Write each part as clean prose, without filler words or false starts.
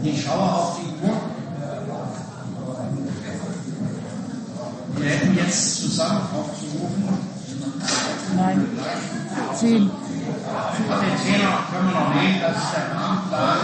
Ich schaue auf die Uhr. Wir hätten jetzt zusammen aufzurufen. Nein. 10. Ach, den 10er können wir noch nehmen, das ist der Rahmenplan.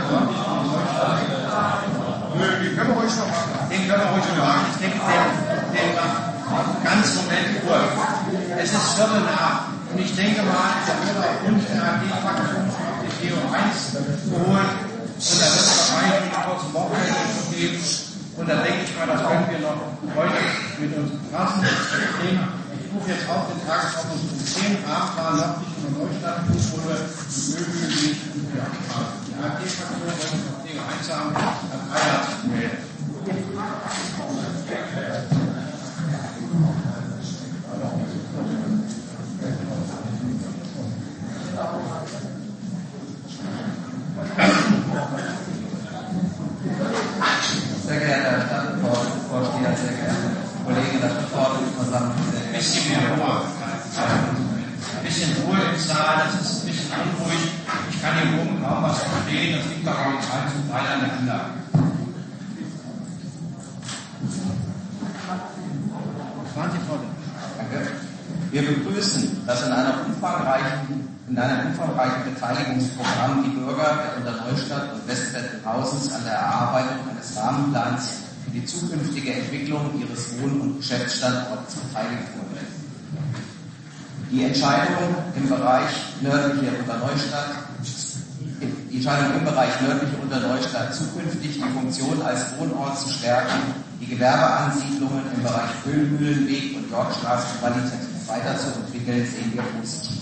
Den können wir ruhig noch machen. Den können wir ruhig noch machen. Ich denke, den ganz Moment Uhr. Es ist Viertel nach. Und ich denke mal, da wird aufgrund der AG-Fraktion noch die TO1 geholt. Und da wird es wahrscheinlich ein kurzes Wochenende geben. Und da denke ich mal, das können wir noch heute mit uns befassen. Ich rufe jetzt auf den Tagesordnungspunkt 10, Rahmenplan nördlich von Neustadt, Fußrolle, Möbelweg und Bergstraße. Die AG-Fraktion wollte noch Dinge einsamen, Herr Breyer hat sich gemeldet. Sehr geehrter Herr Stadtvorsteher, sehr geehrte Kollegen der Stadtverordnetenversammlung. Ein bisschen mehr Ruhe. Ein bisschen Ruhe im Saal, das ist ein bisschen unruhig. Ich kann hier oben kaum was verstehen, das liegt aber auch zum Teil an der Anlage. Danke. Wir begrüßen, dass in einem umfangreichen Beteiligungsprogramm die Bürger der Unterneustadt und Westwettenhausens an der Erarbeitung eines Rahmenplans für die zukünftige Entwicklung ihres Wohn- und Geschäftsstandorts beteiligt wurden. Die Entscheidung im Bereich nördliche Unterneustadt zukünftig die Funktion als Wohnort zu stärken, die Gewerbeansiedlungen im Bereich Ölmühlenweg und Yorkstraße qualitativ weiterzuentwickeln, sehen wir positiv.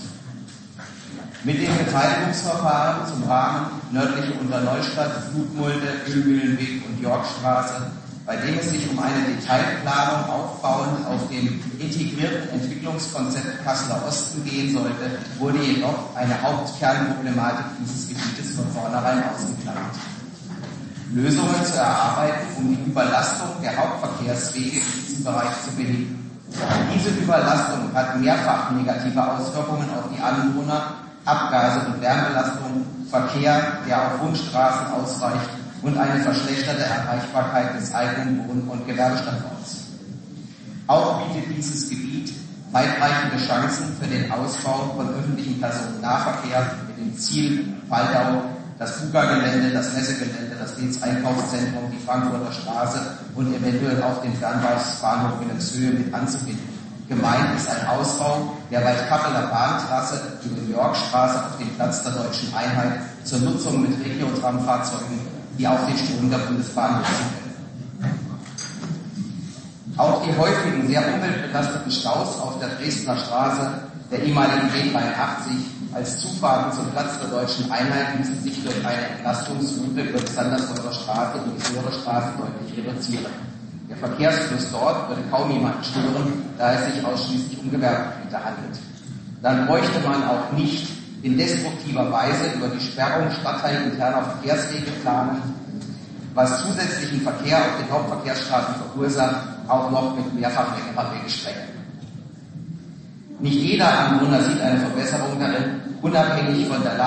Mit dem Beteiligungsverfahren zum Rahmen nördliche Unterneustadt, Flutmulde, Ölmühlenweg und Yorkstraße, bei dem es sich um eine Detailplanung aufbauend auf dem integrierten Entwicklungskonzept Kasseler Osten gehen sollte, wurde jedoch eine Hauptkernproblematik dieses Gebietes von vornherein ausgeklammert. Lösungen zu erarbeiten, um die Überlastung der Hauptverkehrswege in diesem Bereich zu beheben. Diese Überlastung hat mehrfach negative Auswirkungen auf die Anwohner, Abgase und Lärmbelastung, Verkehr, der auf Rundstraßen ausweicht und eine verschlechterte Erreichbarkeit des eigenen Wohn- und Gewerbestandorts. Auch bietet dieses Gebiet weitreichende Chancen für den Ausbau von öffentlichem Personennahverkehr mit dem Ziel Waldau, das Buga-Gelände, das Messegelände, das Diensteinkaufszentrum, die Frankfurter Straße und eventuell auch den Fernbahnhof Wilhelmshöhe mit anzubinden. Gemeint ist ein Ausbau der Waldkappeler Bahntrasse über die Yorkstraße auf dem Platz der Deutschen Einheit zur Nutzung mit Regio-Tram-Fahrzeugen, die auf den Strom der Bundesbahn nutzen können. Auch die häufigen, sehr umweltbelasteten Staus auf der Dresdner Straße, der ehemaligen B83, als Zufahrten zum Platz der Deutschen Einheit ließen sich durch eine Entlastungsroute über die Sandershäuser Straße und die Söhre Straße deutlich reduzieren. Der Verkehrsfluss dort würde kaum jemanden stören, da es sich ausschließlich um Gewerbegebiete handelt. Dann bräuchte man auch nicht in destruktiver Weise über die Sperrung stadtteilinterner Verkehrswege planen, was zusätzlichen Verkehr auf den Hauptverkehrsstraßen verursacht, auch noch mit Mehrfachwegestrecken. Nicht jeder Anwohner sieht eine Verbesserung darin, abhängig von der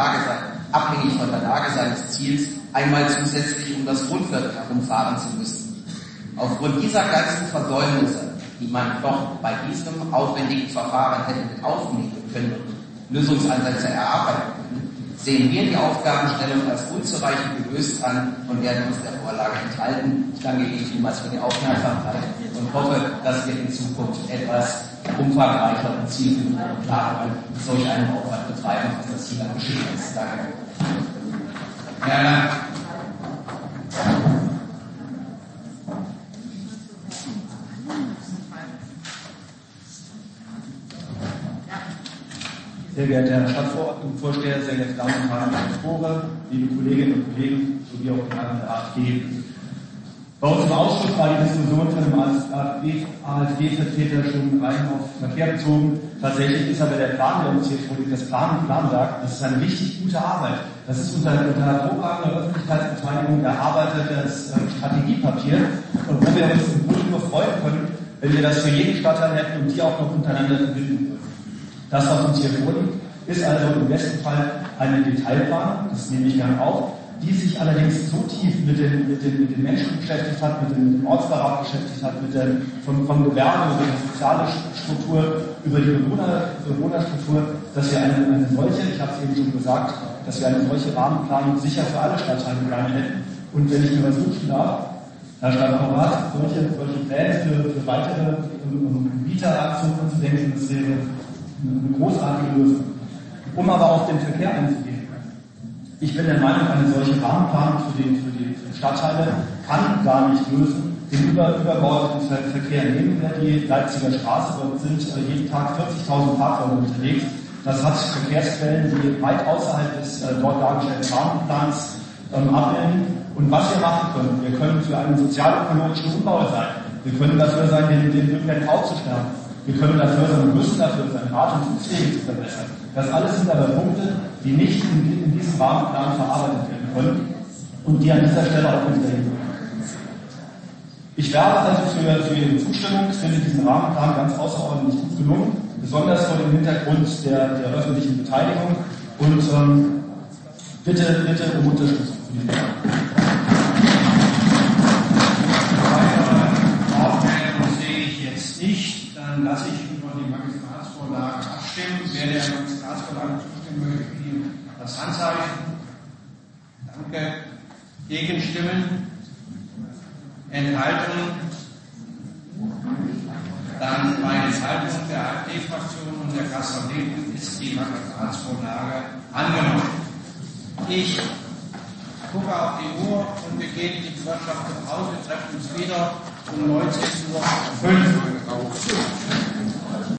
Lage seines Ziels, einmal zusätzlich um das Grundviertel herumfahren zu müssen. Aufgrund dieser ganzen Versäumnisse, die man doch bei diesem aufwendigen Verfahren hätte mit aufnehmen können und Lösungsansätze erarbeiten können, sehen wir die Aufgabenstellung als unzureichend gelöst an und werden uns der Vorlage enthalten. Ich danke Ihnen vielmals für die Aufmerksamkeit und hoffe, dass wir in Zukunft etwas umfangreicher und zielführender Planungen solch einen Aufwand betreiben, als das hier geschehen ist. Danke. Ja. Sehr geehrter Herr Stadtvorsteher, sehr geehrte Damen und Herren Autore, liebe Kolleginnen und Kollegen, sowie auch die Herren der AfD. Bei uns im Ausschuss war die Diskussion von dem AfD-Vertreter schon rein auf Verkehr bezogen. Tatsächlich ist aber der Plan, der uns hier vorliegt, das Plan sagt, das ist eine richtig gute Arbeit. Das ist unter hervorragender Öffentlichkeitsbeteiligung erarbeitetes Strategiepapier und wo wir uns im Grunde nur freuen können, wenn wir das für jeden Stadtteil hätten und die auch noch untereinander verbinden würden. Das, was uns hier vorliegt, ist also im besten Fall eine Detailplanung, das nehme ich gerne auf, die sich allerdings so tief mit den Menschen beschäftigt hat, mit dem Ortsverband beschäftigt hat, vom Gewerbe über die soziale Struktur, über die Bewohnerstruktur, dass wir eine solche, ich habe es eben schon gesagt, dass wir eine solche Rahmenplanung sicher für alle Stadtteile gerne hätten. Und wenn ich mir was wünschen darf, Herr Stadtrat, solche Pläne für weitere Mieteraktionen anzudenken, das wäre eine großartige Lösung. Um aber auf den Verkehr einzugehen. Ich bin der Meinung, eine solche Rahmenplanung für die Stadtteile kann gar nicht lösen. Den übergeordneten Verkehr nehmen wir die Leipziger Straße, dort sind jeden Tag 40.000 Fahrzeuge unterwegs. Das hat Verkehrsquellen, die weit außerhalb des dort dargestellten Rahmenplans abbilden. Und was wir machen können, wir können für einen sozial-ökologischen Umbau sein. Wir können dafür sein, den ÖPNV zu stärken. Wir können dafür sein, wir müssen dafür sein, Rad- und Fußwege zu verbessern. Das alles sind aber Punkte, die nicht in diesem Rahmenplan verarbeitet werden können und die an dieser Stelle auch nicht dahin gehören. Ich werbe also für Ihre Zustimmung. Ich finde diesen Rahmenplan ganz außerordentlich gut gelungen, besonders vor dem Hintergrund der öffentlichen Beteiligung. Und bitte um Unterstützung für diesen Rahmenplan. Dann lasse ich über die Magistratsvorlage abstimmen. Wer der Magistratsvorlage zustimmen möchte, ihm das Handzeichen. Danke. Gegenstimmen? Enthaltungen? Dann bei Enthaltung der AfD-Fraktion und der Kasseler Linken ist die Magistratsvorlage angenommen. Ich gucke auf die Uhr und wir gehen in die Wirtschaft nach Hause. Wir treffen uns wieder um 19:05 Uhr.